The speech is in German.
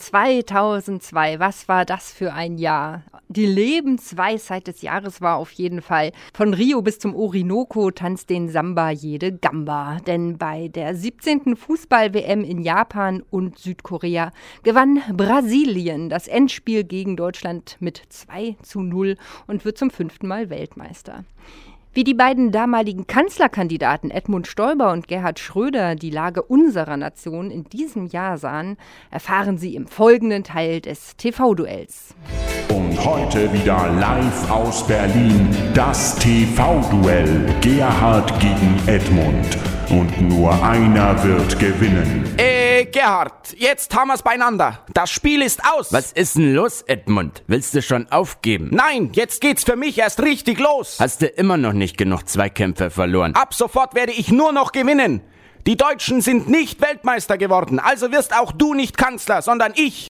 2002, was war das für ein Jahr? Die Lebensweisheit des Jahres war auf jeden Fall: Von Rio bis zum Orinoco tanzt den Samba jede Gamba. Denn bei der 17. Fußball-WM in Japan und Südkorea gewann Brasilien das Endspiel gegen Deutschland mit 2:0 und wird zum 5. Mal Weltmeister. Wie die beiden damaligen Kanzlerkandidaten Edmund Stoiber und Gerhard Schröder die Lage unserer Nation in diesem Jahr sahen, erfahren Sie im folgenden Teil des TV-Duells. Und heute wieder live aus Berlin, das TV-Duell Gerhard gegen Edmund. Und nur einer wird gewinnen. Gerhard, jetzt haben wir's beieinander. Das Spiel ist aus. Was ist denn los, Edmund? Willst du schon aufgeben? Nein, jetzt geht's für mich erst richtig los. Hast du immer noch nicht genug Zweikämpfe verloren? Ab sofort werde ich nur noch gewinnen. Die Deutschen sind nicht Weltmeister geworden, also wirst auch du nicht Kanzler, sondern ich.